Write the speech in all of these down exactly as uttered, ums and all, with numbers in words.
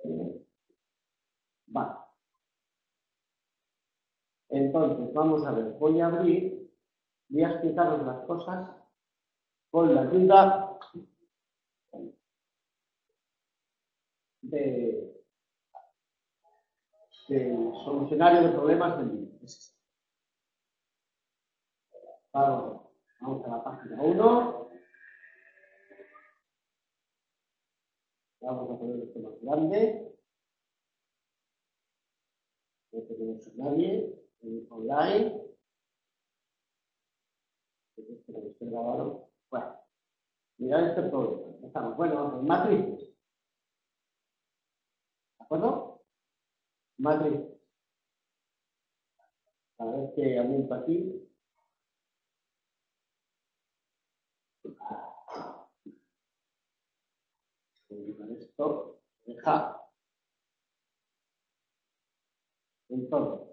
¿eh? Vale. Entonces, vamos a ver, voy a abrir, voy a explicaros las cosas con la ayuda de, del solucionario de problemas del libro. Vamos, vamos a la página uno. Vamos a poner esto más grande. No tenemos a nadie online. Esto que estoy grabado. Bueno, mirad este problema. Estamos, bueno, matrices. ¿De acuerdo? Matriz. A ver qué aumento aquí. Esto deja. Entonces,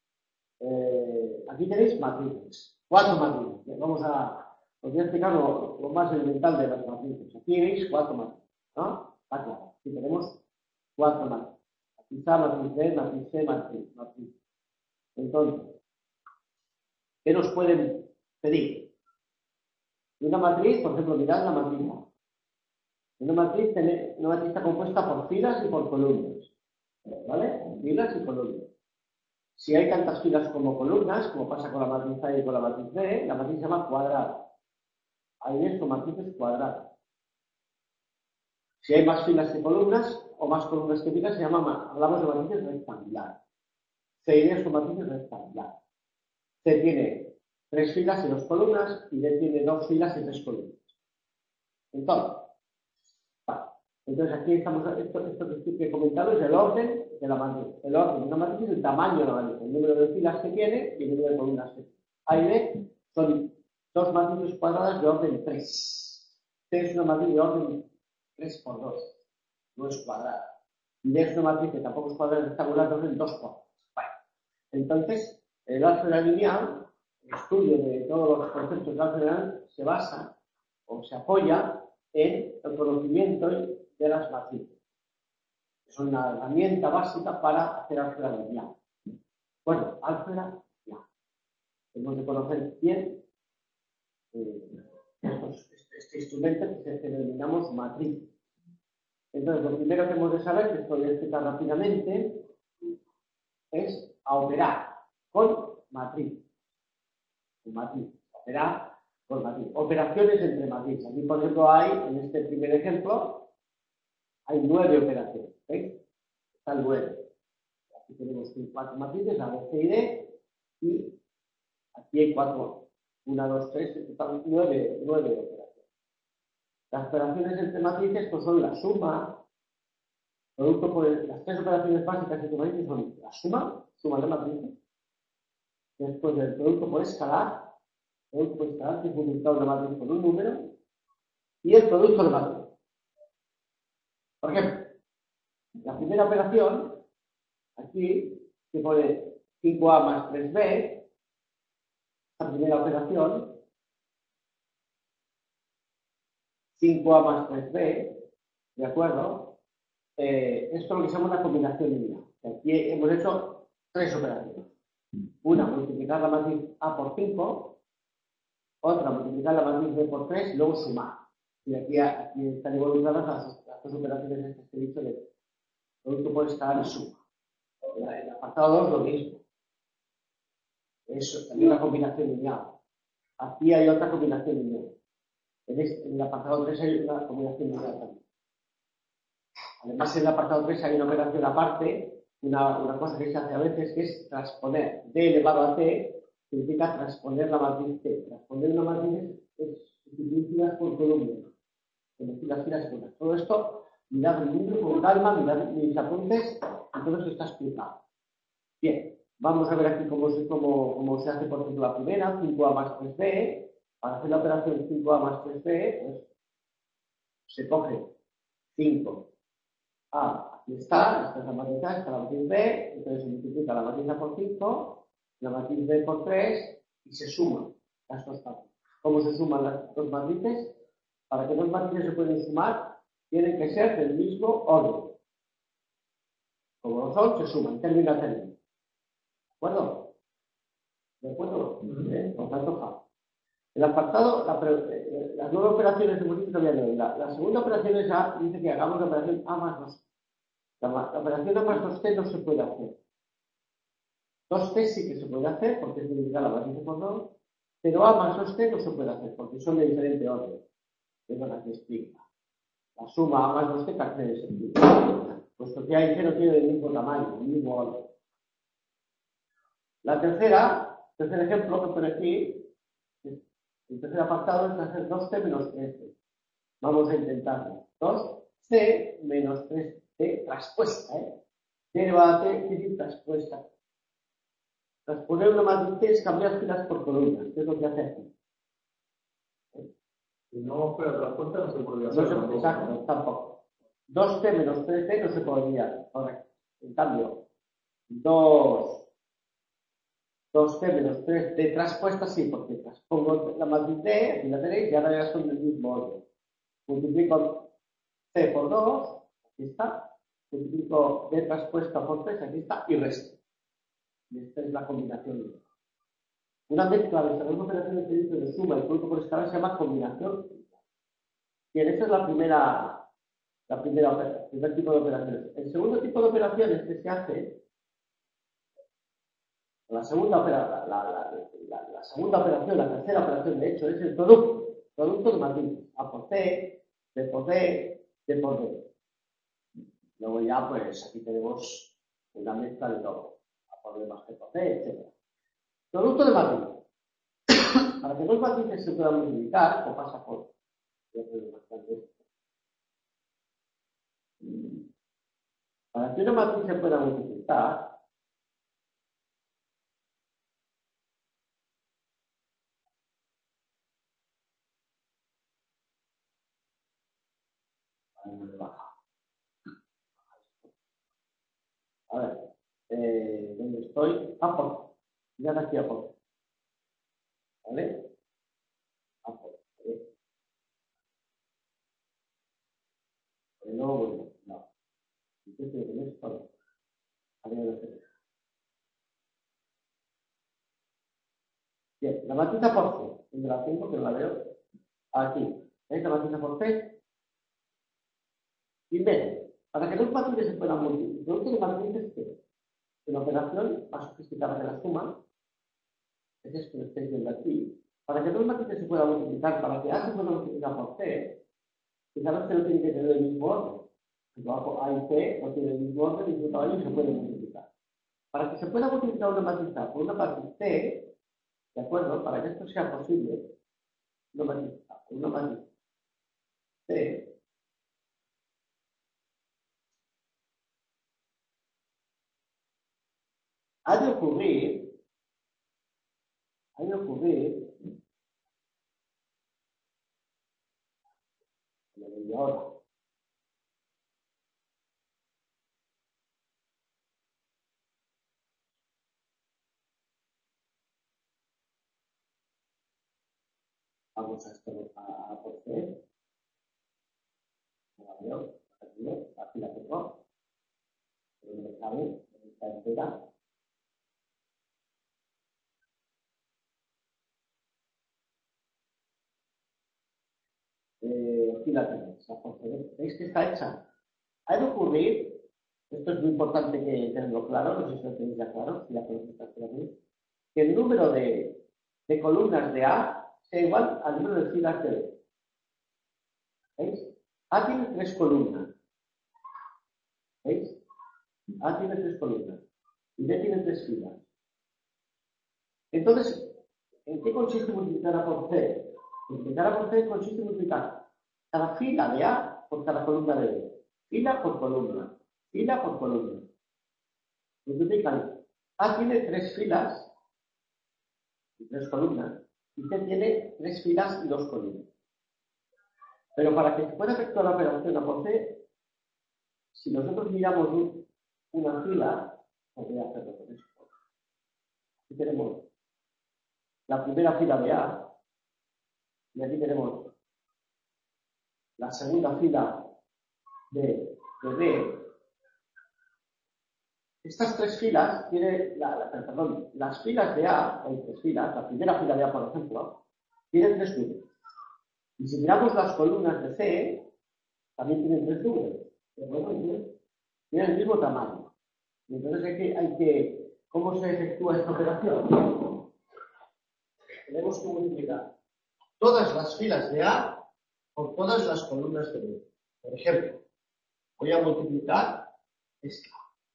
eh, aquí tenéis matrices. Cuatro matrices. Vamos a, os voy a explicar lo, lo más elemental de las matrices. Aquí veis cuatro matrices, ¿no? Está claro. Aquí tenemos cuatro matrices. Aquí está matriz B, matriz C, matriz, matriz. Entonces, ¿qué nos pueden pedir? Una matriz, por ejemplo, mirad la matriz. Una matriz, una matriz está compuesta por filas y por columnas. ¿Vale? Filas y columnas. Si hay tantas filas como columnas, como pasa con la matriz A y con la matriz B, la matriz se llama cuadrada. Hay esto, matrices cuadradas. Si hay más filas que columnas, o más columnas que filas, se llama, hablamos de matrices rectangulares. C y D son matrices rectangulares. C tiene tres filas y dos columnas, y D tiene dos filas y tres columnas. Entonces, vale. Entonces aquí estamos, esto, esto que he comentado es el orden de la matriz. El orden de una matriz es el tamaño de la matriz, el número de filas que tiene y el número de columnas que tiene. A y B son dos matrices cuadradas de orden tres. C es una matriz de orden tres por dos, no es cuadrada. Y D es una matriz que tampoco es cuadrada, rectangular, de orden dos por dos. Bueno, entonces, el álgebra lineal, el estudio de todos los conceptos de álgebra lineal, se basa o se apoya en el conocimiento de las matrices. Es una herramienta básica para hacer álgebra lineal. Bueno, álgebra lineal. Tenemos que conocer bien eh, estos, este, este instrumento que denominamos matriz. Entonces, lo primero que hemos de saber, que esto voy a explicar rápidamente, es a operar con matriz. Con matriz. Operar con matriz. Operaciones entre matrices. Aquí, por ejemplo, hay, en este primer ejemplo, hay nueve operaciones. ¿Veis? Están nueve. Aquí tenemos cuatro matrices, A, B, C y D, y aquí hay cuatro. Una, dos, tres, están nueve, nueve operaciones. Las operaciones entre matrices pues son la suma, producto por el, las tres operaciones básicas entre matrices son la suma, suma de matrices, después el producto por escalar, producto por escalar, que es multiplicar una matriz por un número, y el producto de matrices. Por ejemplo, la primera operación, aquí se pone cinco A más tres B, la primera operación, cinco A más tres B, ¿de acuerdo? Eh, esto es lo que se llama una combinación lineal. Aquí hemos hecho tres operaciones. Una, multiplicar la matriz A por cinco, otra, multiplicar la matriz B por tres y luego sumar. Y aquí, aquí están involucradas las, las dos operaciones estas que he dicho de producto por escalar y suma. En el apartado dos lo mismo. Eso, también una combinación lineal. Aquí hay otra combinación lineal. En, este, en el apartado tres hay una combinación lineal también. Además, en el apartado tres hay una operación aparte, una, una cosa que se hace a veces, que es transponer D elevado a T, significa transponer la matriz T. Transponer una matriz es sustituir filas por columnas, elegir las filas por columnas. Todo esto, mirad el libro con calma, mirad mis apuntes, y todo esto está explicado. Bien, vamos a ver aquí cómo se, cómo, cómo se hace, por ejemplo, la primera, cinco A más tres B. Para hacer la operación cinco A más tres B, pues se coge cinco A, aquí está, esta es la matriz A, esta es la matriz B, entonces se multiplica la matriz A por cinco, la matriz B por tres y se suman las dos matrices. ¿Cómo se suman las dos matrices? Para que dos matrices se puedan sumar, tienen que ser del mismo orden. Como lo son, se suman, término a término. ¿De acuerdo? ¿De acuerdo? ¿Eh? Por tanto, F A. El apartado, la, eh, las nueve operaciones hemos dicho que había nueve. La, la segunda operación es A, dice que hagamos la operación A más dos T. La, la operación A más dos T no se puede hacer. dos T sí que se puede hacer porque es divisible la matriz por dos, pero A más dos T no se puede hacer porque son de diferente orden. Es lo que explica. La suma A más dos T carece de sentido. Puesto que A y C no tienen el mismo tamaño, el mismo orden. La tercera, tercer ejemplo que pone aquí, el tercer apartado es hacer dos T menos tres T. Vamos a intentarlo. dos C menos tres T traspuesta, ¿eh? Derivada T es decir, traspuesta. Transponer una matriz T es cambiar filas por columnas, que es lo que hace aquí. Si no fuera traspuesta no se podría hacer. No se, tampoco, exacto, ¿no? Tampoco. dos T menos tres T no se podría. Correcto. En cambio, dos, dos T menos tres T traspuesta sí, porque transpongo la matriz T, aquí la tenéis, y ahora ya son del mismo orden. Multiplico T por dos, aquí está. Multiplico D traspuesta por tres, aquí está, y resto. Y esta es la combinación. Una mezcla de estas dos operaciones que dice de suma y producto por escalar se llama combinación. Bien, esta es la primera, la primera operación, el primer tipo de operaciones. El segundo tipo de operaciones que se hace, la segunda, opera, la, la, la, la segunda operación, la tercera operación de hecho, es el producto, producto de matrices, A por C, B por D, D por D. Luego ya, pues, aquí tenemos una mezcla de todo, A por D más B por D, etcétera. Producto de matrices. Para que dos matrices se puedan multiplicar, o pasa por. Para que una matriz se pueda multiplicar, a ver, eh, ¿dónde estoy? A por. Ya de aquí a por. ¿Vale? A por. Eh. No, bueno, no. ¿Qué tiene que ver esto? A ver, no sé. Bien, la matriz A por C. ¿Dónde la tengo? Que no la veo. Aquí. ¿Veis la matriz A por C? Primero, para que dos matrices se puedan multiplicar, el producto de matrices es una operación más sofisticada que la suma, es esto que estáis viendo aquí. Para que dos matrices se puedan multiplicar, para que A se pueda multiplicar por C, fijaros que no tiene que tener el mismo orden. A y C no tienen el mismo orden, el mismo tamaño y se pueden multiplicar. Para que se pueda multiplicar una matriz A por una matriz C, ¿de acuerdo? Para que esto sea posible, una matriz A por una matriz C, ha de ocurrir, ha de ocurrir, lo digo ahora, vamos a esto a, a por C, la veo, aquí la tengo, pero no sabe, está entera. Eh, aquí la tenéis, la por C. ¿Veis que está hecha? Ha de ocurrir, esto es muy importante que tenerlo claro, no sé si lo tenéis ya claro, si ya podéis estar claro, que el número de, de columnas de A sea igual al número de filas de B. ¿Veis? A tiene tres columnas. ¿Veis? A tiene tres columnas y B tiene tres filas. Entonces, ¿en qué consiste multiplicar A por C? Multiplicar A por C consiste en multiplicar cada fila de A por cada columna de B. Fila por columna. Fila por columna. Multiplican. A tiene tres filas y tres columnas. Y C tiene tres filas y dos columnas. Pero para que se pueda efectuar la operación A por C, si nosotros miramos un, una fila, os voy a hacerlo con esto. Aquí tenemos la primera fila de A, y aquí tenemos la segunda fila de, de B, Estas tres filas, tiene la, la, perdón, las filas de A, hay tres filas, la primera fila de A, por ejemplo, tiene tres números. Y si miramos las columnas de C, también tienen tres números. Pero bueno, tienen el mismo tamaño. Y entonces hay que, hay que, ¿cómo se efectúa esta operación? Tenemos que multiplicar todas las filas de A por todas las columnas de B. Por ejemplo, voy a multiplicar esta.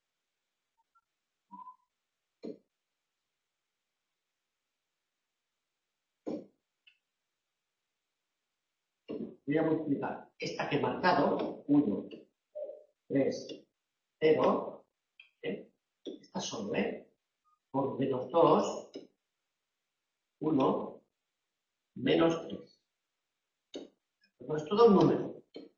Voy a multiplicar esta que he marcado, uno, tres, cero, ¿eh? Esta solo, ¿eh? Por menos dos, uno, menos tres. Esto es todo un número.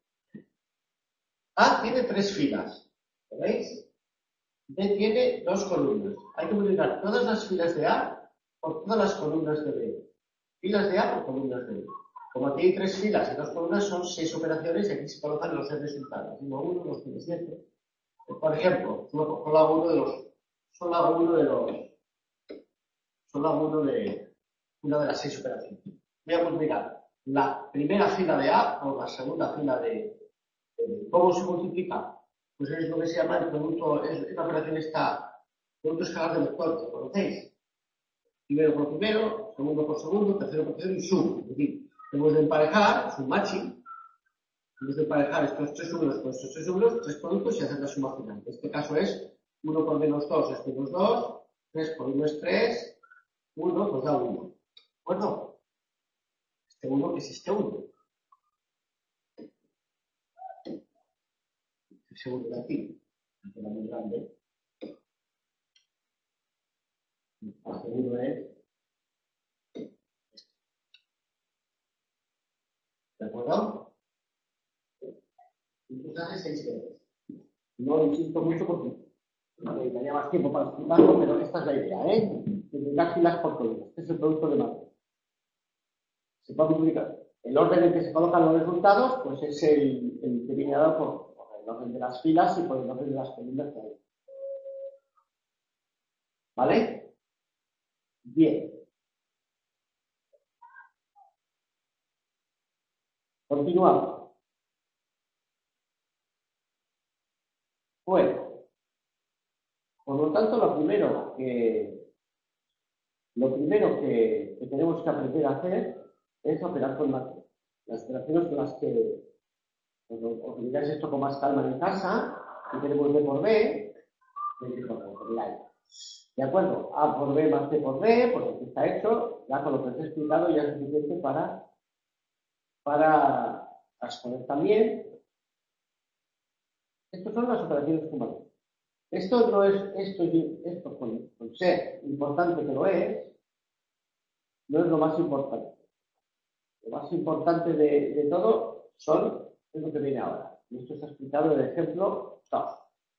A tiene tres filas, ¿veis? B tiene dos columnas. Hay que multiplicar todas las filas de A por todas las columnas de B. Filas de A por columnas de B. Como aquí hay tres filas y dos columnas, son seis operaciones y aquí se colocan los seis resultados. uno, uno, dos, tres, siete. Por ejemplo, solo hago uno de los, solo hago uno de los, solo hago uno de una de las seis operaciones. Voy a multiplicar la primera fila de A por la segunda fila de, de ¿cómo se multiplica? Pues es lo que se llama el producto, es, esta operación está, producto escalar de vectores, ¿lo conocéis? Primero por primero, segundo por segundo, tercero por tercero y sum. Es decir, tenemos de emparejar, es un matching, tenemos de emparejar estos tres números con estos tres números, tres productos y hacer la suma final. En este caso es uno por menos dos es menos dos, tres por uno es tres, uno nos da uno. ¿De acuerdo? Este uno es este uno. El segundo de aquí, que era muy grande. El segundo es ¿de acuerdo? Entonces hace seis veces. No insisto mucho porque necesitaría más tiempo para explicarlo, pero esta es la idea, ¿eh? Multiplicar filas por columnas. Este es el producto de matriz. Se puede multiplicar. El orden en que se colocan los resultados, pues es el, el que viene dado por, por el orden de las filas y por el orden de las columnas que hay. ¿Vale? Bien. Continuamos. Bueno, por lo tanto, lo primero que, lo primero que, que tenemos que aprender a hacer es operar con matriz. Las operaciones con las que os miráis esto con más calma en casa, y tenemos B por B, ¿de acuerdo? A por B más B por B, pues aquí está hecho, ya con lo que os he explicado ya es suficiente para, para transponer también. Estas son las operaciones humanas. Esto no es, esto, esto con, con ser importante que lo es, no es lo más importante. Lo más importante de, de todo son, es lo que viene ahora. Y esto está explicado en el ejemplo dos.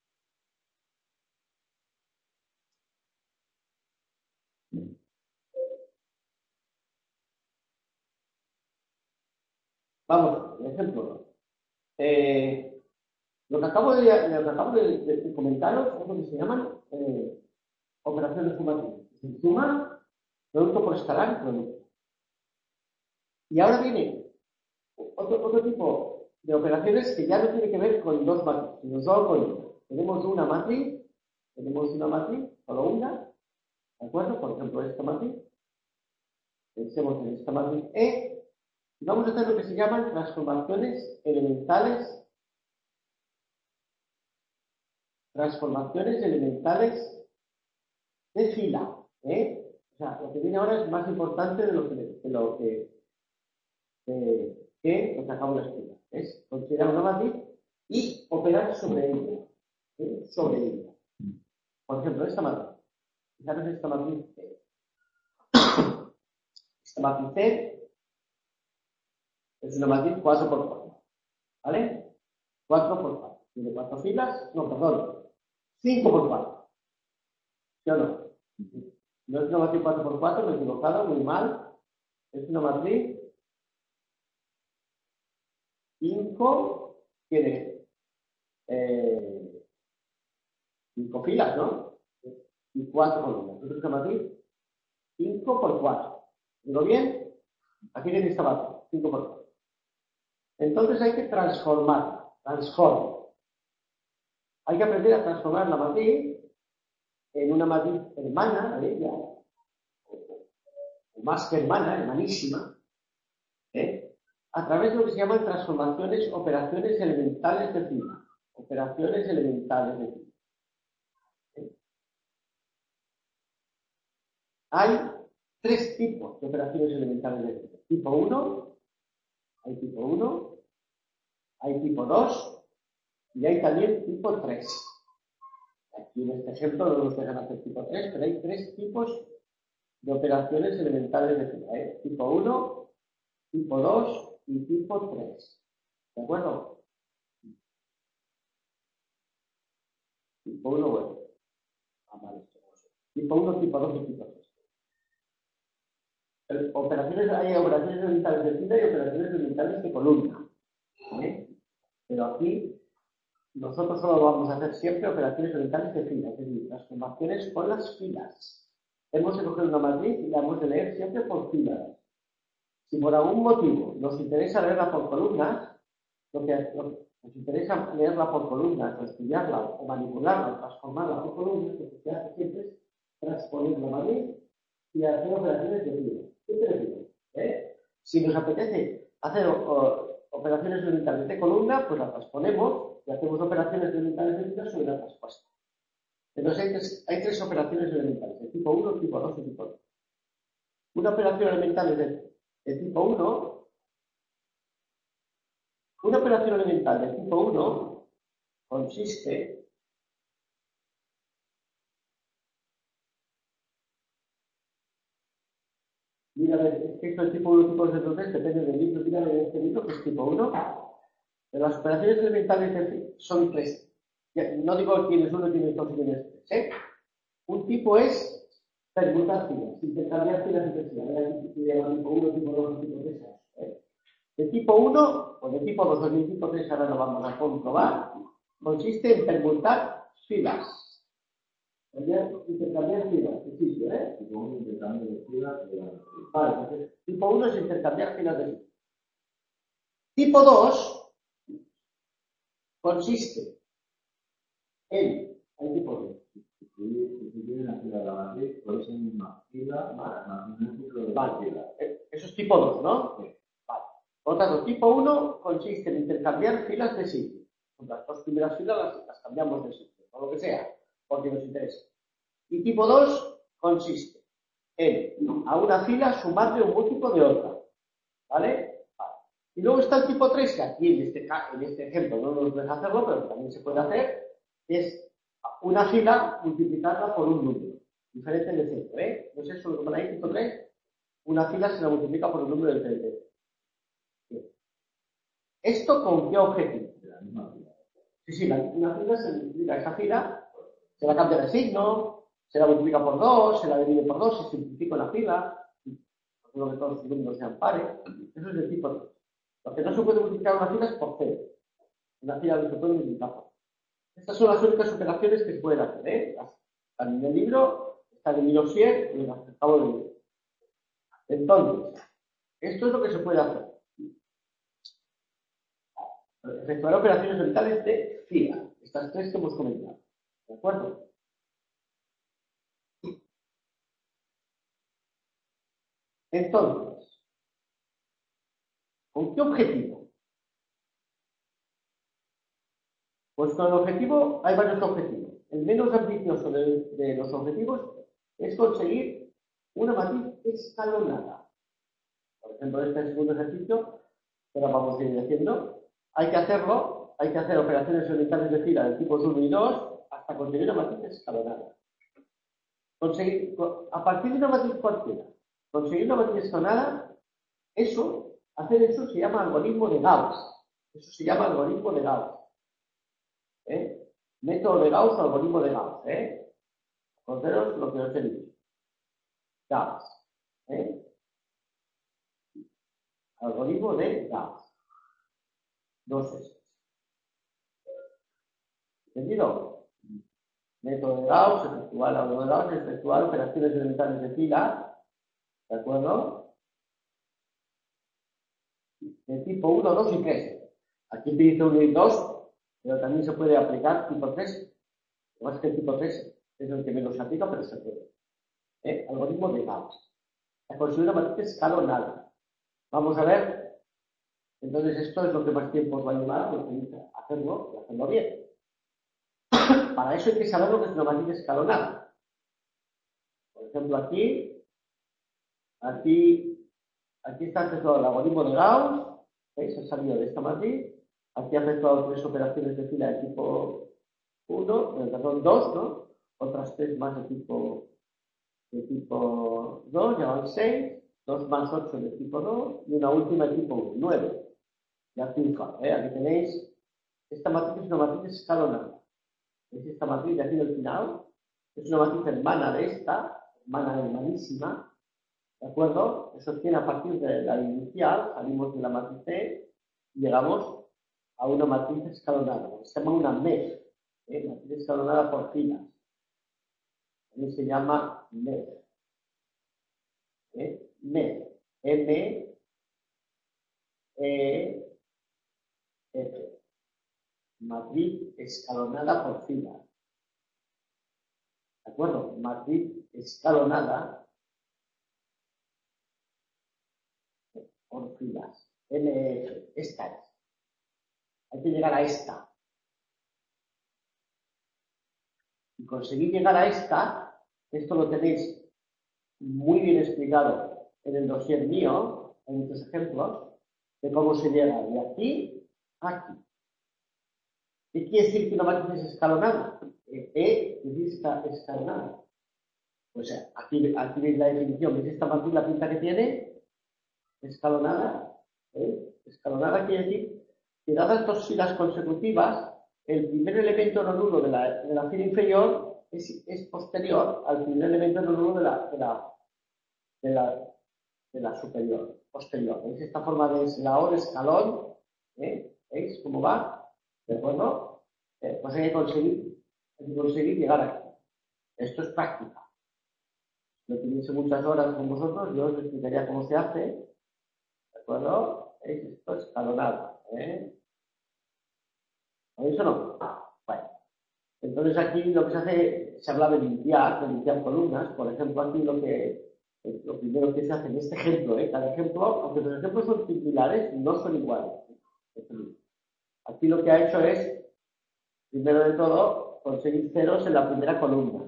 Vamos, el ejemplo dos. Eh, lo que acabo de, lo que acabo de, de, de comentaros es lo que se llaman eh, operaciones sumativas. Suma, producto por escalar y producto. Y ahora viene otro, otro tipo de operaciones que ya no tiene que ver con dos matrices, sino solo con una. Tenemos una matriz, tenemos una matriz, solo una, ¿de acuerdo? Por ejemplo, esta matriz. Pensemos en esta matriz E. Y vamos a hacer lo que se llaman transformaciones elementales. Transformaciones elementales de fila. ¿eh? O sea, lo que viene ahora es más importante de lo que, de lo que, de, que lo que acabo de explicar. Es considerar una matriz y operar sobre ella. ¿eh? Sobre ella. Por ejemplo, esta matriz. Fijaros esta matriz C. Esta matriz C es una matriz cuatro por cuatro. ¿Vale? cuatro por cuatro. Tiene cuatro filas. No, perdón. cinco por cuatro. ¿Sí o no? No es una matriz cuatro por cuatro, me he equivocado, muy mal. Es una matriz cinco, tiene eh, cinco filas, ¿no? Y cuatro columnas. Entonces, ¿qué matriz? cinco por cuatro. ¿Digo bien? Aquí tenéis esta matriz, cinco por cuatro. Entonces hay que transformarla. Transforma. Hay que aprender a transformar la matriz en una matriz hermana de ella, o más que hermana, hermanísima, ¿eh? A través de lo que se llaman transformaciones, operaciones elementales de fila. Operaciones elementales de fila. ¿Eh? Hay tres tipos de operaciones elementales de fila. Tipo uno, hay tipo uno, hay tipo dos y hay también tipo tres. Aquí en este ejemplo no nos dejan hacer tipo tres, pero hay tres tipos de operaciones elementales de fila. ¿eh? Tipo uno, tipo dos y tipo tres. ¿De acuerdo? Tipo uno, bueno. Ah, vale. Tipo uno, tipo dos y tipo tres. Operaciones, hay operaciones elementales de fila y operaciones elementales de columna. ¿eh? Pero aquí nosotros solo vamos a hacer siempre operaciones elementales de fila, es decir, transformaciones con las filas. Hemos de coger una matriz y la hemos de leer siempre por filas. Si por algún motivo nos interesa leerla por columnas, lo que, lo que nos interesa leerla por columnas, o estudiarla, o manipularla, o transformarla por columnas, lo que se hace siempre es transponer la matriz y hacer operaciones de fila. ¿Qué te digo? ¿Eh? Si nos apetece hacer o, operaciones elementales de columna, pues la transponemos y hacemos operaciones elementales de fila sobre la traspuesta. Entonces hay tres, hay tres operaciones elementales, de tipo uno, tipo dos y tipo tres. Una operación elemental de, de tipo uno, una operación elemental de tipo uno consiste mira, es que esto es tipo uno, tipo dos, tipo tres, depende del libro, mira de este libro que es tipo uno. Pero las operaciones elementales de, son tres. No digo quién es uno, quién es dos y quién es tres. ¿eh? Un tipo es permutar filas, intercambiar filas entre filas. Aquí se llama tipo uno, tipo dos, tipo tres. ¿eh? De tipo uno, o de tipo dos o de tipo tres, ahora lo vamos a comprobar, consiste en permutar filas. Intercambiar filas, de sitio, ¿eh? Tipo uno, intercambio de filas. Vale, entonces, tipo uno es intercambiar filas de sitio. Tipo dos consiste en, hay tipo dos. Si tiene una fila de la matriz, puede ser una fila más un múltiplo de la fila. Eso es tipo dos, ¿no? Sí. Vale. Por lo tanto, tipo uno consiste en intercambiar filas de sitio. Las dos primeras filas las, las cambiamos de sitio, o lo que sea, porque nos interesa. Y tipo dos consiste en a una fila sumarle un múltiplo de otra. ¿Vale? Vale. Y luego está el tipo tres, que aquí en este, en este ejemplo no nos deja hacerlo, pero también se puede hacer, es una fila multiplicarla por un número, diferente de centro, ¿eh? No es eso lo que pone ahí, tipo tres, una fila se la multiplica por un número diferente. Bien. ¿Esto con qué objetivo? Sí, sí, la, una fila se multiplica, esa fila se la cambia de signo, se la multiplica por dos, se la divide por dos, se simplifica la fila, lo que todos los números sean pares. Eso es del tipo tres. Lo que no se puede multiplicar una fila es por cero. Una fila no se puede multiplicar por cero. Estas son las únicas operaciones que se pueden hacer, ¿eh? Están en el libro, están en el libro siete, y las acabo de leer. Entonces, esto es lo que se puede hacer. Efectuar operaciones mentales de fila. Estas tres que hemos comentado. ¿De acuerdo? Entonces, ¿con qué objetivo? Pues con el objetivo, hay varios objetivos. El menos ambicioso de, de los objetivos es conseguir una matriz escalonada. Por ejemplo, este segundo ejercicio, que ahora vamos a ir haciendo, hay que hacerlo, hay que hacer operaciones elementales de fila de tipos uno y dos hasta conseguir una matriz escalonada. Conseguir, a partir de una matriz cualquiera, conseguir una matriz escalonada, eso, hacer eso se llama algoritmo de Gauss. Eso se llama algoritmo de Gauss. ¿Eh? Método de Gauss, algoritmo de Gauss. ¿eh? Conceros lo que os he dicho. Gauss. ¿eh? Algoritmo de Gauss. Dos S. ¿Entendido? Método de Gauss, efectuar algoritmo de Gauss, efectuar operaciones elementales de fila, ¿de acuerdo? De tipo uno, dos y tres. Aquí utilizo uno y dos, pero también se puede aplicar tipo tres. Más que el tipo tres es el que menos se aplica, pero se puede. ¿Eh? Algoritmo de Gauss. La construir una matriz escalonada. Vamos a ver. Entonces, esto es lo que más tiempo os va a llevar, porque hacerlo y hacerlo bien. Para eso hay que saber lo que es una matriz escalonada. Por ejemplo, aquí, aquí, aquí está efectuado el algoritmo de Gauss. ¿Veis? Ha salido de esta matriz. Aquí ha efectuado tres operaciones de fila de tipo uno, perdón, dos, ¿no? Otras tres más de tipo, de tipo dos, ya van seis, dos más ocho de tipo dos y una última de tipo uno, nueve. Ya triunfa, ¿eh? Aquí tenéis, esta matriz es una matriz escalonada. ¿Veis esta matriz de aquí del final? Es una matriz hermana de esta, hermana hermanísima, ¿de acuerdo? Eso tiene a partir de la inicial, salimos de la matriz C y llegamos a una matriz escalonada, se llama una M E F, ¿eh? Matriz escalonada por filas. También se llama M E F. ¿Eh? M E F. M E F. Matriz escalonada por filas. ¿De acuerdo? Matriz escalonada por filas. M E F. Esta es. Hay que llegar a esta. Y conseguir llegar a esta, esto lo tenéis muy bien explicado en el dossier mío, en muchos ejemplos, de cómo se llega de aquí a aquí. ¿Qué quiere decir que una matriz es escalonada? E es escalonada. Pues aquí, aquí veis la definición. ¿Veis esta matriz, la pinta que tiene? Escalonada. ¿Eh? Escalonada quiere decir que dadas dos filas consecutivas, el primer elemento no nulo de la, de la fila inferior es, es posterior al primer elemento no nulo de la, de la, de la, de la superior, posterior. ¿Veis esta forma de eslabón, escalón? ¿Eh? ¿Veis cómo va? ¿De acuerdo? Eh, pues hay que conseguir, hay que conseguir llegar aquí. Esto es práctica. Si no tuviese muchas horas con vosotros, yo os explicaría cómo se hace. ¿De acuerdo? ¿Veis? Esto es escalonado. ¿Eh? ¿Veis o no? Bueno. Entonces aquí lo que se hace, se habla de limpiar, de limpiar columnas. Por ejemplo, aquí lo que lo primero que se hace en este ejemplo, ¿eh? Cada ejemplo, aunque los ejemplos son similares, no son iguales. Aquí lo que ha hecho es, primero de todo, conseguir ceros en la primera columna.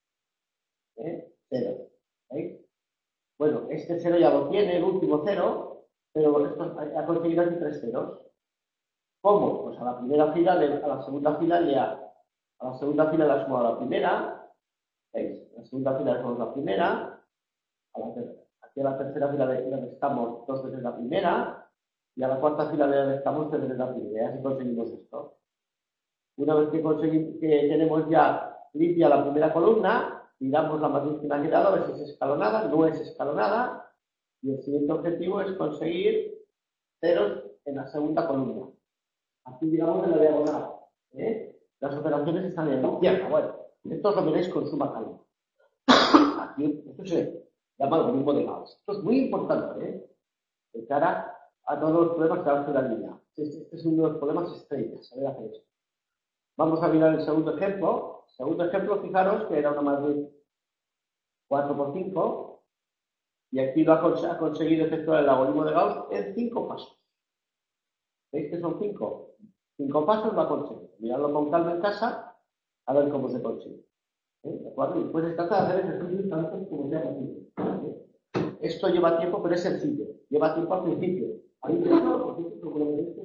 ¿Eh? Cero. ¿Veis? Bueno, este cero ya lo tiene, el último cero, pero esto ha conseguido aquí tres ceros. ¿Cómo? Pues a la primera fila, a la segunda fila le ha, a la segunda fila le ha sumado la primera. ¿Veis? A la segunda fila le sumamos la primera. A la tercera. Aquí a la tercera fila le, le restamos dos veces la primera. Y a la cuarta fila le restamos tres veces la primera. Y así conseguimos esto. Una vez que, conseguimos, que tenemos ya limpia la primera columna, miramos la matriz que me ha quedado, a ver si es escalonada, no es escalonada. Y el siguiente objetivo es conseguir ceros en la segunda columna. Aquí llegamos en la diagonal. ¿Eh? Las operaciones están en la izquierda. Bueno, esto lo veréis con suma calma. Aquí, esto se llama algoritmo de Gauss. Esto es muy importante, ¿eh? De cara a todos los problemas que vamos a la línea. Este, este es uno de los problemas estrellas, saber hacer esto. Vamos a mirar el segundo ejemplo. Segundo ejemplo, fijaros que era una matriz cuatro por cinco y aquí lo ha, cons ha conseguido efectuar el algoritmo de Gauss en cinco pasos. ¿Veis que son cinco? Cinco pasos lo ha conseguido. Miradlo con calma en casa a ver cómo se consigue. ¿Eh? ¿De acuerdo? Y después se trata de hacer ejercicios tantos como sea posible. ¿Eh? Esto lleva tiempo, pero es sencillo. Lleva tiempo al principio. ¿Habéis pensado? ¿Por qué no lo esto?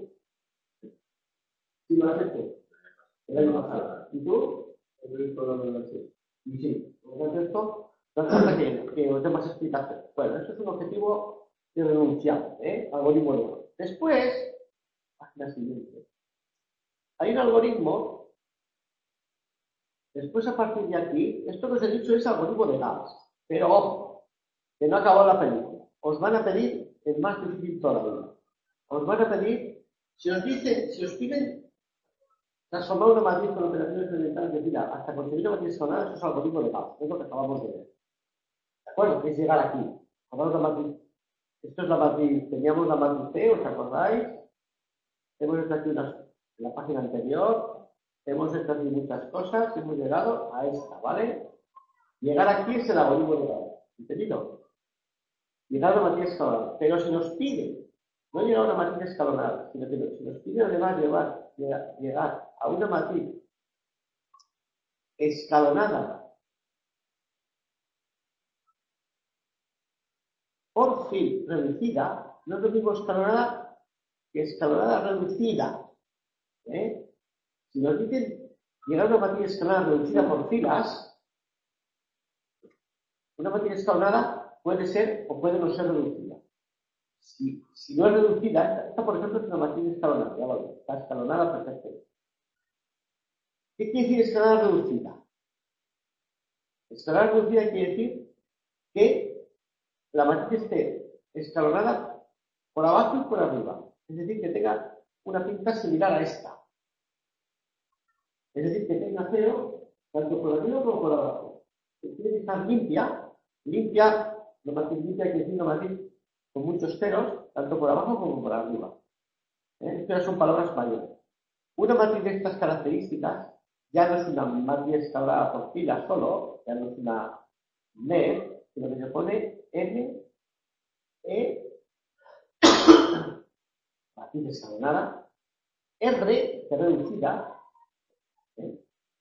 Sí, lo has hecho. El año pasado. ¿Y tú? He visto la universidad. Y sí, ¿cómo es esto? No hace falta que, que os dé más explicación. Bueno, esto es un objetivo irrenunciable, ¿eh? Algoritmo de Gauss. Después, página siguiente. Hay un algoritmo. Después, a partir de aquí, esto que os he dicho es algoritmo de Gauss. Pero ojo, que no ha acabado la película. Os van a pedir el más difícil todavía. Os van a pedir, si os dicen, si os piden, Transformar una matriz con operaciones elementales de fila hasta conseguir una matriz escalonada, eso es algoritmo de Gauss, es lo que acabamos de ver. ¿De acuerdo? Que es llegar aquí. Formamos la matriz. Esto es la matriz, teníamos la matriz C, ¿os acordáis? Hemos hecho aquí unas, en la página anterior, hemos hecho aquí muchas cosas, hemos llegado a esta, ¿vale? Llegar aquí es el algoritmo de Gauss, ¿entendido? Llegar a una matriz escalonada. Pero si nos pide, no llegar a una matriz escalonada, sino que si nos pide además llevar, llegar, llegar a una matriz escalonada por fin reducida, no es lo mismo escalonada que escalonada reducida. ¿eh? Si nos dicen llegar a una matriz escalonada reducida por filas, una matriz escalonada puede ser o puede no ser reducida. Si, si no es reducida, esta, esta, por ejemplo es una matriz escalonada, ya lo veo, está escalonada perfectamente. ¿Qué quiere decir escalonada reducida? Escalonada reducida quiere decir que la matriz esté escalonada por abajo y por arriba. Es decir, que tenga una pinta similar a esta. Es decir, que tenga cero tanto por arriba como por abajo. Tiene que estar limpia. Limpia, la matriz limpia quiere decir una matriz con muchos ceros, tanto por abajo como por arriba. ¿Eh? Estas son palabras mayores. Una matriz de estas características ya no es una matriz escalonada por filas solo, ya no es una M E F, sino que se pone M, E, matriz escalonada, R, reducida, ¿eh?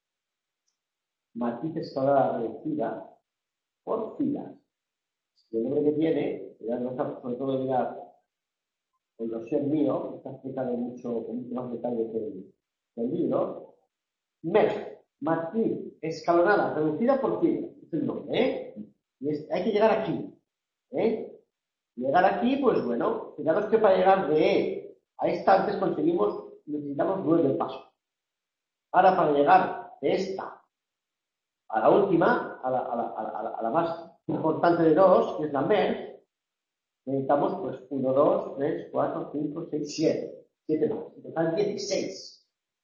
matriz escalonada reducida por filas. El nombre que tiene, ya no está, sobre todo mirar el dossier mío, está explicado mucho, con mucho más detalle que el, que el libro. M E F, matriz escalonada reducida por filas, es el nombre, ¿eh? Y es, hay que llegar aquí, ¿eh? Llegar aquí, pues bueno, fijaros que para llegar de E a esta antes conseguimos, necesitamos nueve pasos. Ahora para llegar de esta a la última, a la, a la, a la, a la más importante de dos, que es la M E F, necesitamos pues uno, dos, tres, cuatro, cinco, seis, siete. siete más. En total dieciséis.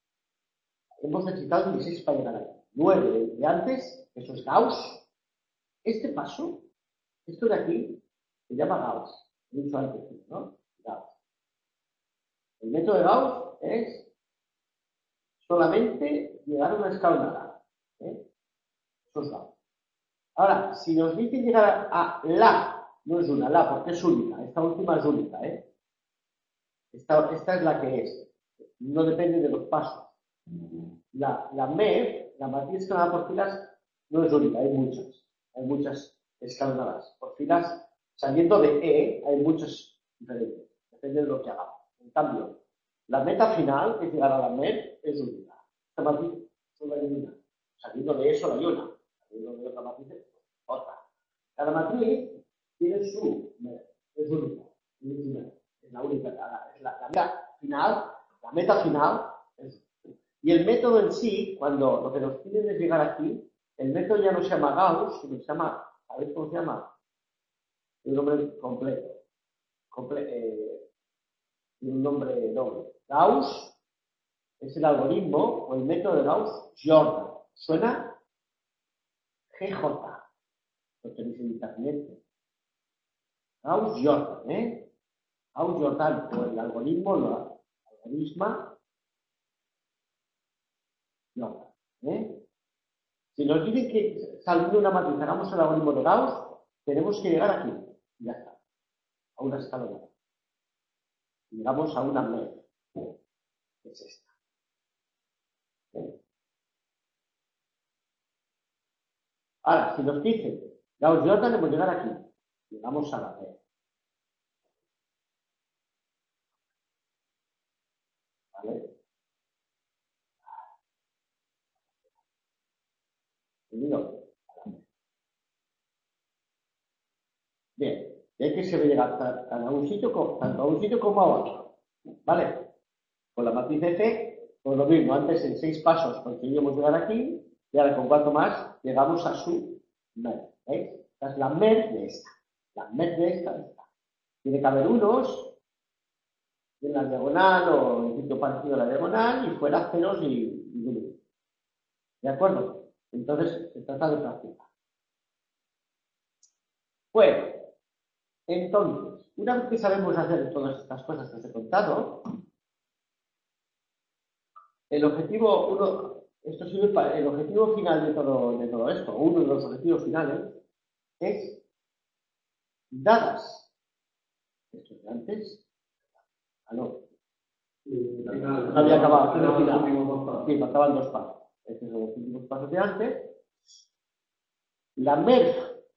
Hemos necesitado dieciséis para llegar ahí. nueve de antes, eso es Gauss. Este paso, esto de aquí, se llama Gauss. He dicho antes, ¿no? Gauss. El método de Gauss es solamente llegar a una escalonada. ¿eh? Eso es Gauss. Ahora, si nos dicen llegar a la, no es una, la, porque es única. Esta última es única, ¿eh? Esta, esta es la que es. No depende de los pasos. La, la M E F, la matriz escalonada por filas, no es única, hay muchas. Hay muchas escalonadas por filas. Saliendo de E, hay muchas diferentes. Depende de lo que hagamos. En cambio, la meta final, que es llegar a la M E F, es única. Esta matriz solo hay una. Saliendo de eso, hay una. Saliendo de otra matriz, otra. Cada matriz tiene su M E F. Es única. Es la única. Es la, la meta final. La meta final es. Y el método en sí, cuando lo que nos piden es llegar aquí, el método ya no se llama Gauss, sino se llama, ¿sabéis cómo se llama? Un nombre completo. Comple eh, un nombre doble. Gauss es el algoritmo o el método de Gauss-Jordan. ¿Suena? G J. Lo tenéis en internet. Gauss-Jordan, ¿eh? Gauss-Jordan, o el algoritmo, la algoritma Jordan, ¿eh? Si nos dicen que saliendo de una matriz hagamos el algoritmo de Gauss, tenemos que llegar aquí. Y ya está. A una escalonada. Llegamos a una M E F. Que es esta. ¿Eh? Ahora, si nos dicen Gauss-Jordan, debemos llegar aquí. Llegamos a la M E F. ¿Vale? ¿Entendido? Bien. Y hay que se llegar tanto a un sitio como, tanto a un sitio como a otro. ¿Vale? Con la matriz F, pues lo mismo. Antes en seis pasos conseguimos llegar aquí y ahora con cuatro más llegamos a su M E F. ¿Veis? Esta es la M E F de esta. La M E F de esta, de esta. Tiene que haber unos en la diagonal o en un sitio parecido a la diagonal y fuera ceros y, y números. ¿De acuerdo? Entonces, se trata de practicar. Bueno, entonces, una vez que sabemos hacer todas estas cosas que os he contado, el objetivo, uno, esto sirve para, el objetivo final de todo, de todo esto, uno de los objetivos finales, es, dadas estos de antes, ah, no, no había acabado, pero al final, sí, faltaban dos pasos. Estos son los últimos pasos de antes. La merge,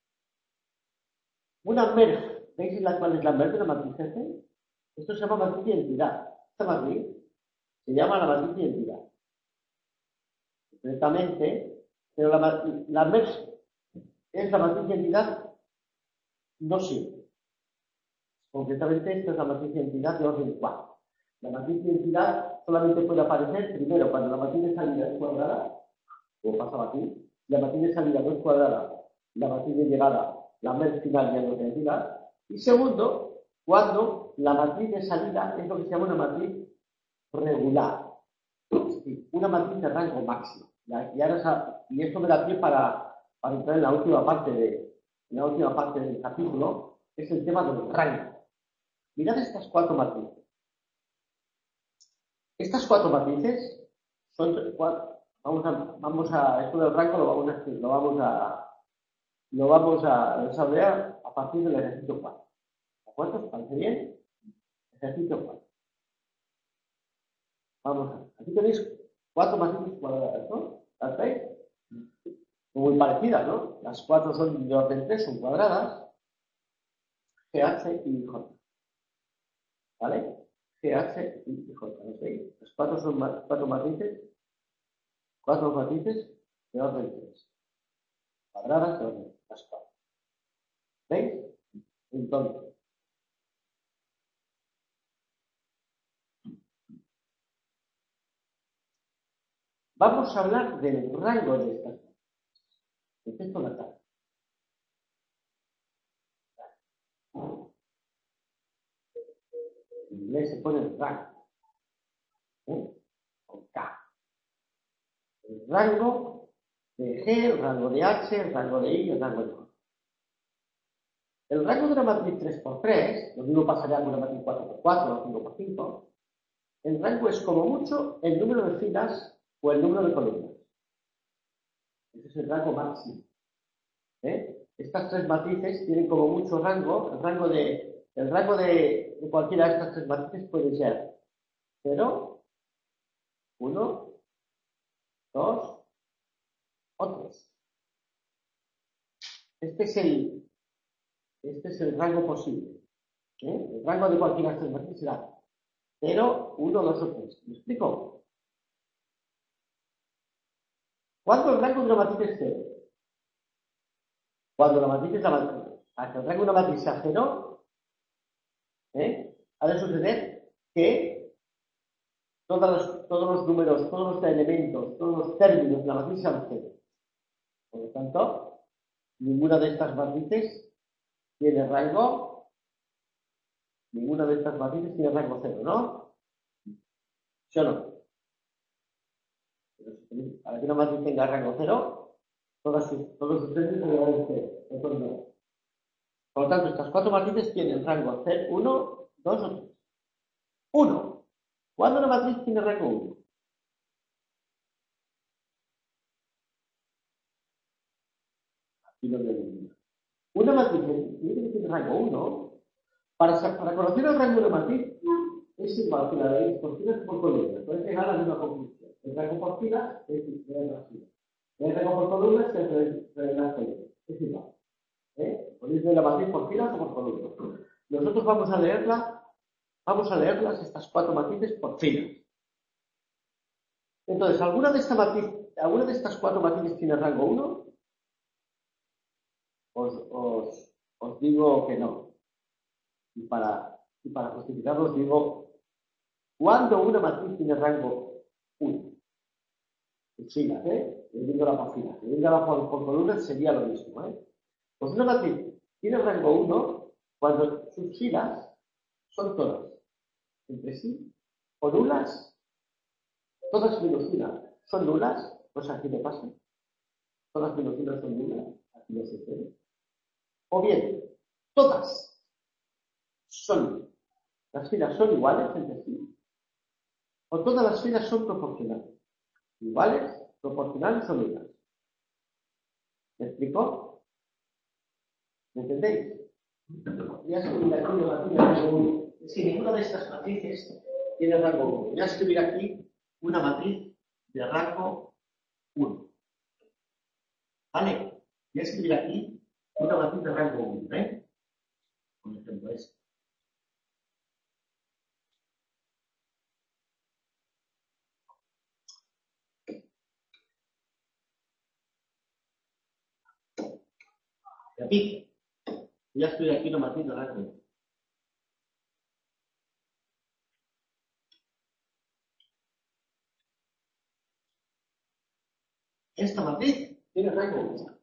una merge, ¿veis la cual es la merge de la matriz F? Esto se llama matriz de identidad. Esta matriz se llama la matriz de identidad. Concretamente, pero la, la merge es la matriz de identidad, no siempre. Concretamente, esta es la matriz de identidad de orden cuatro. La matriz de identidad solamente puede aparecer primero cuando la matriz de salida es cuadrada, como pasaba aquí, la matriz de salida no es cuadrada, la matriz de llegada, la merge final ya no es de identidad, y segundo, cuando la matriz de salida es lo que se llama una matriz regular, es decir, una matriz de rango máximo. Y, ahora, y esto me da pie para, para entrar en la última parte de, en la última parte del capítulo, que es el tema del rango. Mirad estas cuatro matrices. Estas cuatro matrices son cuatro. Vamos a, vamos a, esto del rango lo vamos a, lo vamos a, lo vamos a desarrollar a partir del ejercicio cuatro. ¿De acuerdo? ¿Os parece bien? Ejercicio cuatro. Vamos a ver. Aquí tenéis cuatro matrices cuadradas, ¿no? ¿Las veis? Muy parecidas, ¿no? Las cuatro son de orden tres, son cuadradas. G H y J. ¿Vale? G H y J. ¿Las veis? Las cuatro son cuatro matrices. Cuatro matrices de orden tres. Cuadradas de orden las cuatro. ¿Veis? Entonces, vamos a hablar del rango de estas matrices. Excepto la tabla. En inglés se pone el rango. ¿Eh? Con K. El rango de G, el rango de H, el rango de I y el rango de J. El rango de una matriz tres por tres, lo mismo pasaría con una matriz cuatro por cuatro o cinco por cinco, el rango es como mucho el número de filas o el número de columnas. Ese es el rango máximo. ¿Eh? Estas tres matrices tienen como mucho rango, el rango de, el rango de, de cualquiera de estas tres matrices puede ser cero, uno, dos o tres. Este es el, este es el rango posible. ¿Eh? El rango de cualquiera de estas matrices será cero, uno, dos o tres. ¿Me explico? ¿Cuándo el rango de una matriz es cero? Cuando la matriz es la matriz. Hasta el rango de una matriz sea cero, ¿eh? Ha de suceder que todos los, todos los números, todos los elementos, todos los términos de la matriz sean cero. Por lo tanto, ninguna de estas matrices tiene rango, ninguna de estas matrices tiene rango cero, ¿no? ¿Sí o no? Para que una matriz tenga rango cero, todas sus, todos sus términos deben ser cero. No. Por lo tanto, estas cuatro matrices tienen rango cero, uno, dos o tres. uno. ¿Cuándo una matriz tiene rango uno? Aquí lo veo. Una matriz que tiene rango uno, para, para conocer el rango de una matriz, es igual que la de x por filas por columnas. Puedes llegar a la misma conclusión. El rango por filas es igual a las filas. El rango por columnas es de las columnas. Es igual. ¿Eh? Podéis ver la matriz por filas o por columnas. Nosotros vamos a leerla, vamos a leerlas, estas cuatro matrices, por filas. Entonces, ¿alguna de, esta matriz, ¿alguna de estas cuatro matrices tiene rango uno? Os, os, os digo que no. Y para, y para justificarlo os digo, ¿cuándo una matriz tiene rango uno? Filas, ¿eh? Dividiéndola por filas. Dividiéndola por, por columnas sería lo mismo, ¿eh? Pues una matriz tiene rango uno cuando sus filas son todas. entre sí, o nulas, todas menos una son nulas, pues aquí no pasa. Todas menos una son nulas, aquí no sucede. O bien, todas son, las filas son iguales entre sí, o todas las filas son proporcionales. Iguales, proporcionales o nulas. ¿Me explico? ¿Me entendéis? Voy a escribir aquí una matriz de rango uno. Si ninguna de estas matrices tiene rango uno. Voy a escribir aquí una matriz de rango uno. ¿Vale? Voy a escribir aquí una matriz de rango uno. ¿Eh? Por ejemplo, esta. Repito. Voy a escribir aquí una matriz de rango uno. Esta matriz tiene rango uno.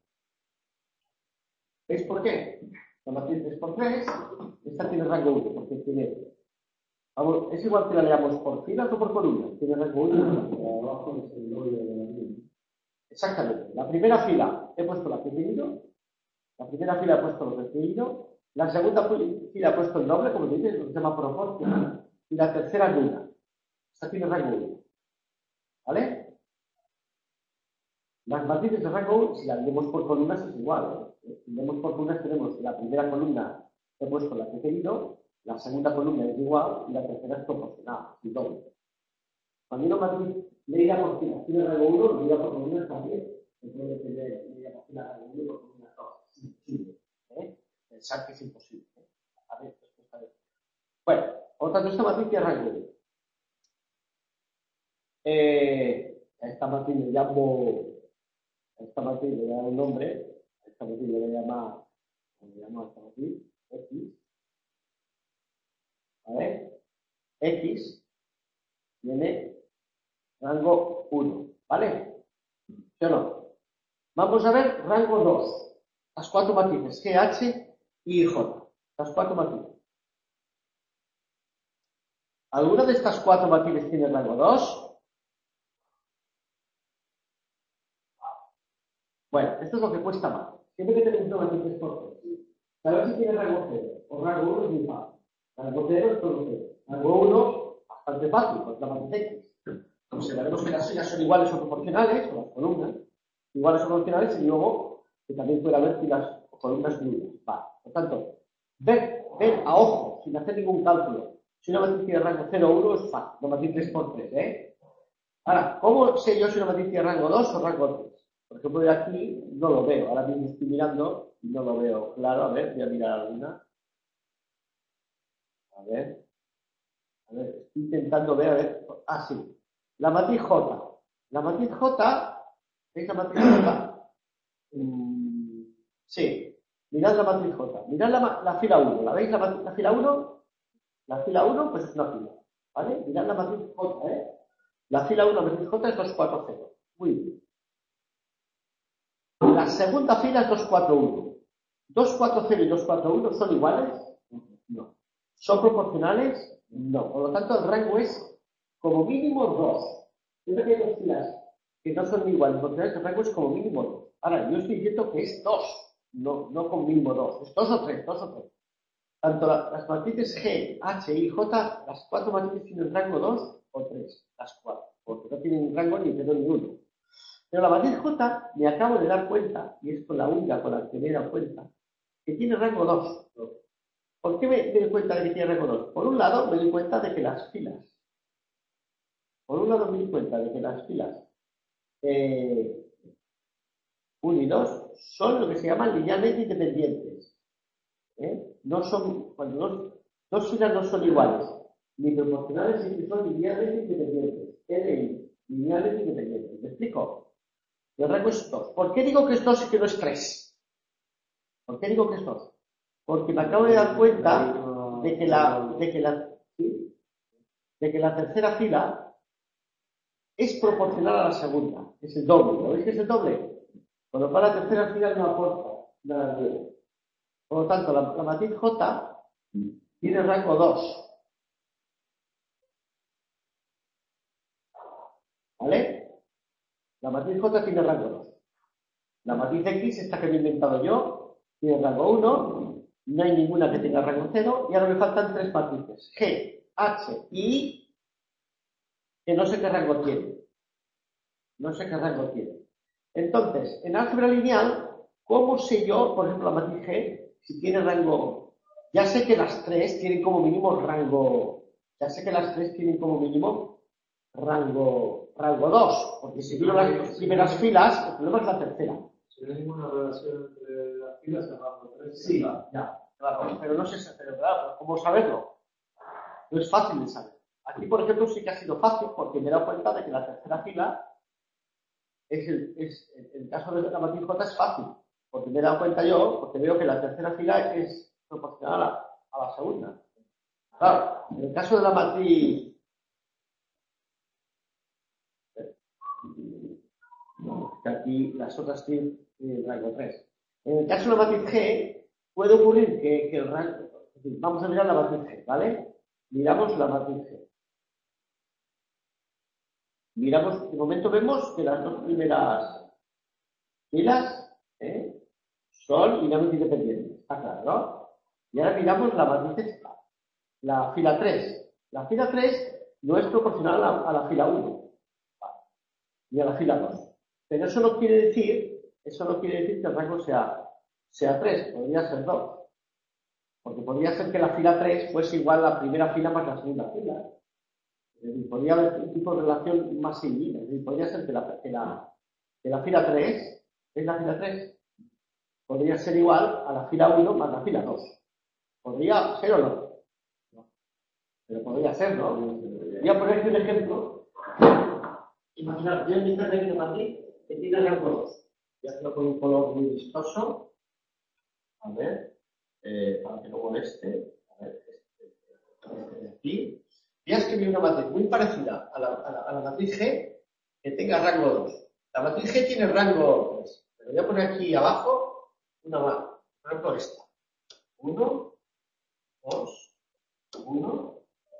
¿Veis por qué? La matriz tres por tres, esta tiene rango uno, porque tiene... Vamos, es igual que la leamos por filas o por columnas. Tiene rango uno. Abajo es el doble de la matriz. Exactamente. La primera fila he puesto la que he pedido. La primera fila he puesto lo que he pedido. La segunda fila he puesto el doble, como dice, lo que se llama proporcional. Y la tercera nula. Esta tiene rango uno. ¿Vale? Las matrices de rango uno, si las leemos por columnas, es igual. ¿eh? Si leemos por columnas, tenemos la primera columna he puesto la que he pedido, la segunda columna es igual y la tercera es proporcional, y doble. Cuando una matriz leída por filas tiene rango uno, leída por columnas también. Entonces, leída por filas rango uno por columnas dos. Es imposible. ¿eh? Pensar que es imposible. ¿eh? A ver, respuesta de... Bueno, por lo tanto, esta matriz tiene rango uno. Eh, a esta matriz le llamo... A esta matriz le llamo un nombre. A esta matriz le voy a llamar... ¿Cómo le llamo a esta matriz? X. ¿Vale? X tiene rango uno, ¿vale? ¿Sí o no? Vamos a ver rango dos. Las cuatro matrices, G, H y J. Las cuatro matrices. ¿Alguna de estas cuatro matrices tiene rango dos? Bueno, esto es lo que cuesta más. Siempre que tenemos una matriz por tres. Saber si tiene rango cero o rango uno es muy fácil. Rango cero es todo cero. Rango uno, bastante fácil, porque la matriz X. Observaremos que las filas son iguales o proporcionales, o las columnas, iguales o proporcionales, y luego que también puede haber filas o columnas nulas. Vale. Por tanto, ver, ver a ojo, sin hacer ningún cálculo, si una matriz tiene rango cero o uno es fácil, una matriz tres por tres, ¿eh? Ahora, ¿cómo sé yo si una matriz tiene rango dos o rango tres? Por ejemplo, de aquí no lo veo, ahora mismo estoy mirando y no lo veo claro. A ver, voy a mirar alguna. A ver, a ver, estoy intentando ver, a ver, ah, sí. La matriz J. La matriz J, ¿veis la matriz J? Mm, sí, mirad la matriz J. Mirad la, la fila uno. ¿La veis la, la fila uno? La fila uno, pues es una fila. ¿Vale? Mirad la matriz J, ¿eh? La fila uno, matriz J es dos cuatro cero. Muy bien. La segunda fila es dos cuatro uno. dos cuatro cero y dos cuatro uno son iguales? No. ¿Son proporcionales? No. Por lo tanto, el rango es como mínimo dos. Siempre que hay dos filas que no son iguales proporcionales, el rango es como mínimo dos. Ahora, yo estoy diciendo que es dos, no, no con mínimo dos. Es dos o tres, dos o tres. Tanto la, las matrices G, H y J, las cuatro matrices tienen rango dos o tres. Las cuatro. Porque no tienen rango ni cero ni uno. Pero la matriz J, me acabo de dar cuenta, y es con la única con la que me he dado cuenta, que tiene rango dos. ¿Por qué me, me doy cuenta de que tiene rango dos? Por un lado, me doy cuenta de que las filas, por un lado me doy cuenta de que las filas eh, uno y dos son lo que se llaman linealmente independientes. ¿eh? No son, cuando dos, dos filas no son iguales, ni proporcionales, sino que son linealmente independientes. L I, linealmente independientes. ¿Me explico? El rango es dos. ¿Por qué digo que es dos y que no es tres? ¿Por qué digo que es dos? Porque me acabo de dar cuenta de que la, de que la, ¿sí? de que la tercera fila es proporcional a la segunda. Es el doble. ¿Lo veis que es el doble? Con lo cual la tercera fila no aporta nada nuevo. Por lo tanto, la, la matriz J tiene rango dos. ¿Vale? La matriz J tiene rango dos. La matriz X, esta que me he inventado yo, tiene rango uno. No hay ninguna que tenga rango cero. Y ahora me faltan tres matrices. G, H y I, que no sé qué rango tiene. No sé qué rango tiene. Entonces, en álgebra lineal, ¿cómo sé yo, por ejemplo, la matriz G, si tiene rango? Ya sé que las tres tienen como mínimo rango. Ya sé que las tres tienen como mínimo rango, rango dos. Porque si miro las primeras filas, el problema es la tercera. Si no hay ninguna relación entre las filas, se rango tres. Sí, ya, claro. Pero no sé si pero claro, ¿cómo saberlo? No es fácil de saber. Aquí, por ejemplo, sí que ha sido fácil porque me he dado cuenta de que la tercera fila es el, es, el caso de la matriz J es fácil. Porque me he dado cuenta yo, porque veo que la tercera fila es proporcional a, a la segunda. Claro, en el caso de la matriz... que aquí las otras tienen el rango tres. En el caso de la matriz G, puede ocurrir que, que el rango... Vamos a mirar la matriz G, ¿vale? Miramos la matriz G. Miramos, de momento vemos que las dos primeras filas ¿eh? son linealmente independientes, está claro, ¿no? Y ahora miramos la matriz esta, la fila tres. La fila tres no es proporcional a, a la fila uno, ¿vale? Ni a la fila dos. Pero eso no quiere decir, eso no quiere decir que el rango sea, sea tres, podría ser dos. Porque podría ser que la fila tres fuese igual a la primera fila más la segunda fila. Es decir, podría haber un tipo de relación más inhibida. Es decir, podría ser que la, que la, que la fila tres, ¿es la fila tres? Podría ser igual a la fila uno más la fila dos. ¿Podría ser o no? No. Pero podría ser, ¿no? Voy a poner aquí un ejemplo. Imaginar, voy a indicar aquí una matriz que tiene rango dos. Voy a hacerlo con un color muy vistoso. A ver, eh, para que no moleste. A ver, este, este de aquí. Voy a escribir una matriz muy parecida a la, a la, a la matriz G que tenga rango dos. La matriz G tiene rango tres. Pero voy a poner aquí abajo una más. Por ejemplo, esta. uno, dos, uno,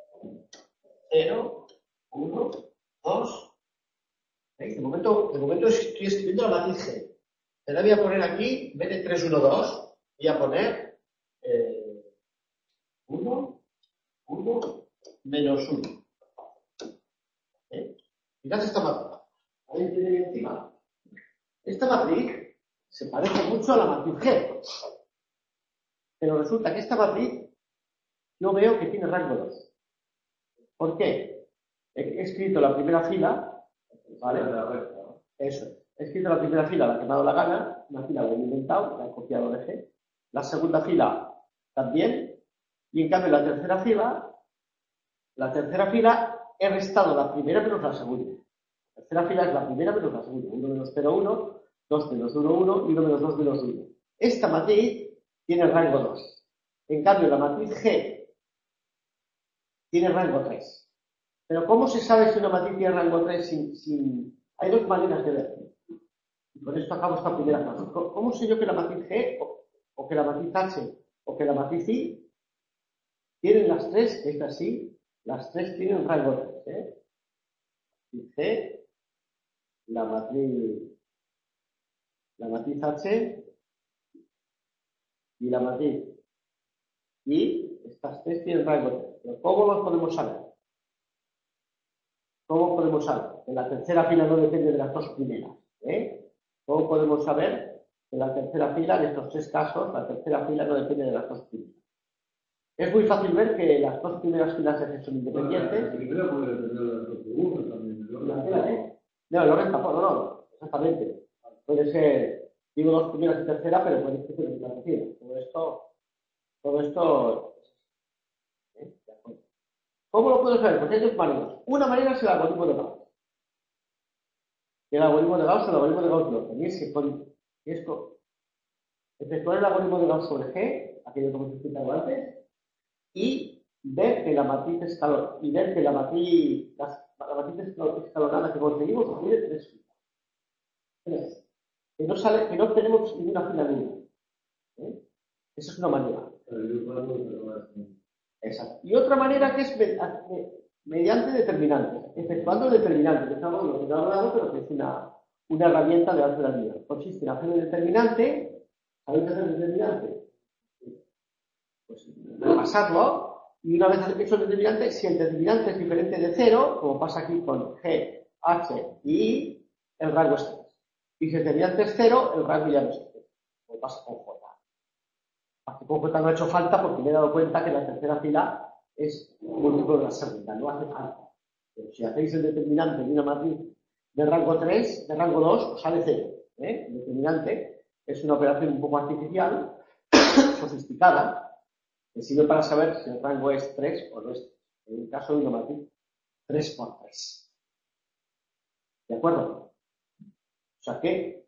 cero, uno, dos. ¿Veis? De momento, de momento estoy escribiendo la matriz G. Pero voy a poner aquí, en vez de tres, uno, dos, voy a poner eh, uno, uno, menos uno. ¿Eh? Mirad esta matriz. ¿Alguien tiene ahí encima? Esta matriz se parece mucho a la matriz G. Pero resulta que esta matriz yo veo que tiene rango dos. ¿Por qué? He escrito la primera fila, ¿vale? Eso es. He escrito la primera fila, la que me ha dado la gana, una fila la he inventado, la he copiado de G. La segunda fila también. Y en cambio la tercera fila, la tercera fila he restado la primera menos la segunda. La tercera fila es la primera menos la segunda. uno menos cero, uno, dos menos uno, uno y uno menos dos menos uno. Esta matriz tiene rango dos. En cambio la matriz G tiene rango tres. Pero ¿cómo se sabe si una matriz tiene rango tres sin, sin... Hay dos maneras de verlo. Y con esto acabo esta primera fase. ¿Cómo sé yo que la matriz G o, o que la matriz H o que la matriz I tienen las tres? Es así, las tres tienen rango tres. ¿eh? Y G, la matriz, la matriz H y la matriz I, estas tres tienen rango tres. Pero ¿cómo los podemos saber? ¿Cómo podemos saber? Que la tercera fila no depende de las dos primeras. ¿eh? ¿Cómo podemos saber que la tercera fila, en estos tres casos, la tercera fila no depende de las dos primeras? Es muy fácil ver que las dos primeras filas de G son independientes. La primera puede depender de las dos segundas también. No, lo resta, no, no, exactamente. Puede ser, digo dos primeras y tercera, pero puede ser la tercera. Todo esto, todo esto. ¿eh? ¿Cómo lo puedo saber? Pues hay dos maneras. Una manera es el algoritmo de Gauss. El algoritmo de Gauss, el algoritmo de Gauss lo tenéis que con esto. Efectuar el algoritmo de Gauss sobre G, aquello que hemos explicado antes, y ver que la matriz escalonada, y ver que la matriz, la, la matriz escalonada que conseguimos tiene tres filas. Tres. Que no sale, que no tenemos ninguna fila nula. ¿eh? Esa es una manera. Exacto. Y otra manera que es mediante determinantes, efectuando determinantes, que es algo de lo que no he hablado, pero que es una, una herramienta de álgebra lineal. Consiste en hacer un determinante. ¿Sabéis hacer el determinante? Pues pasarlo, y una vez hecho el determinante, si el determinante es diferente de cero, como pasa aquí con G, H y I, el rango es tres. Y si el determinante es cero, el rango ya no es tres, como pasa con J. Aquí con J no ha hecho falta porque me he dado cuenta que la tercera fila es múltiplo de la segunda, no hace falta. Pero si hacéis el determinante de una matriz de rango tres, de rango dos, os sale cero. ¿eh? El determinante es una operación un poco artificial, sofisticada, que sirve para saber si el rango es tres o no es tres. En el caso de una matriz tres por tres. ¿De acuerdo? O sea que,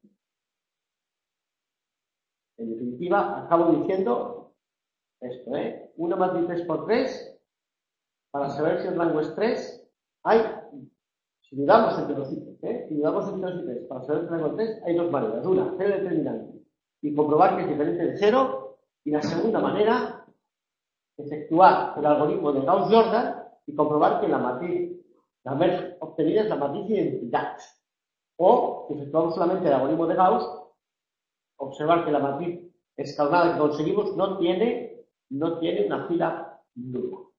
en definitiva, acabo diciendo esto, ¿eh? Una matriz tres por tres, para saber si el rango es tres, hay, si dudamos entre los ítems, ¿eh? Si dudamos entre los ítems, para saber si el rango es tres, hay dos maneras. Una, hacer el determinante y comprobar que es diferente de cero, y la segunda manera, efectuar el algoritmo de Gauss-Jordan y comprobar que la matriz, la merge obtenida es la matriz de identidad. O, si efectuamos solamente el algoritmo de Gauss, observar que la matriz escalonada que conseguimos no tiene, no tiene una fila nula.